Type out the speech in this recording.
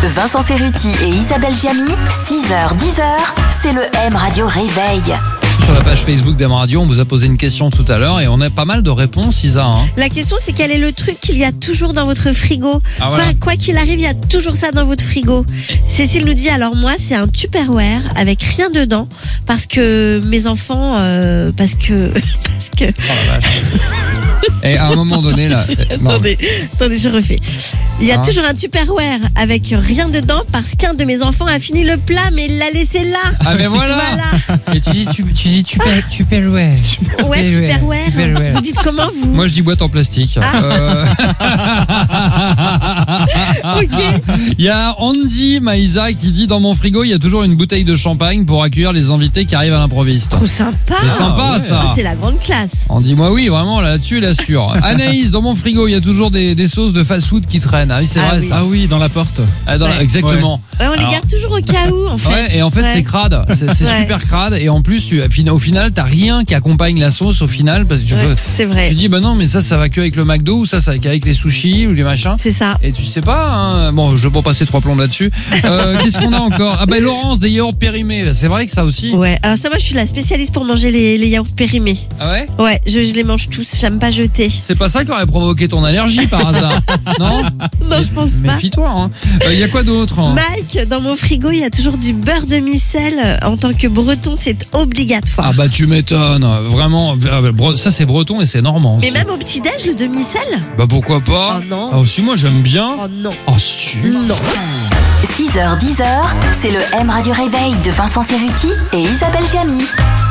Vincent Cerruti et Isabelle Giamy, 6h-10h, c'est le M Radio Réveil. Sur la page Facebook d'M Radio, on vous a posé une question tout à l'heure et on a pas mal de réponses, Isa. La question, c'est quel est le truc qu'il y a toujours dans votre frigo? Voilà. Quoi qu'il arrive, il y a toujours ça dans votre frigo. Cécile nous dit, alors moi, c'est un Tupperware avec rien dedans parce que mes enfants, parce que... Oh la vache. Et à un moment donné, là... Attendez, je refais. Il y a toujours un Tupperware avec rien dedans parce qu'un de mes enfants a fini le plat mais il l'a laissé là. Ah mais voilà. Et tu dis Tupperware. Ouais, Tupperware. Vous dites comment vous? Moi je dis boîte en plastique. Ok. Il y a Andy Maïsa qui dit dans mon frigo il y a toujours une bouteille de champagne pour accueillir les invités qui arrivent à l'improviste. Trop sympa. C'est sympa ça. C'est la grande classe. Andy, moi oui, vraiment là-dessus, il assure. Anaïs, dans mon frigo, il y a toujours des sauces de fast-food qui traînent. Ah oui, c'est vrai oui. ça. Ah oui, dans la porte. Exactement. Ouais, on les garde toujours au cas où en fait. Ouais, et en fait c'est crade, c'est super crade et en plus au final t'as rien qui accompagne la sauce au final parce que c'est vrai. tu dis bah non mais ça va que avec le McDo ou ça va qu'avec les sushis ou les machins. C'est ça. Et tu sais pas hein, bon je vais pas passer 3 plombs là-dessus. Qu'est-ce qu'on a encore? Ah bah Laurence des yaourts périmés, c'est vrai que ça aussi. Ouais, alors ça moi je suis la spécialiste pour manger les yaourts périmés. Ah ouais? Ouais, je les mange tous, j'aime pas jeter. C'est pas ça qui aurait provoqué ton allergie par hasard? Non? Non, je pense pas. Méfie-toi hein. Y a quoi d'autre? Mike, dans mon frigo, il y a toujours du beurre de micelle. En tant que breton, c'est obligatoire. Ah bah tu m'étonnes, vraiment, ça c'est breton et c'est normand aussi. Mais même au petit-déj, le demi-sel? Bah pourquoi pas? Oh non. Ah aussi moi j'aime bien. Oh non. Oh si. Non. 6h-10h, c'est le M Radio Réveil de Vincent Cerruti et Isabelle Giamy.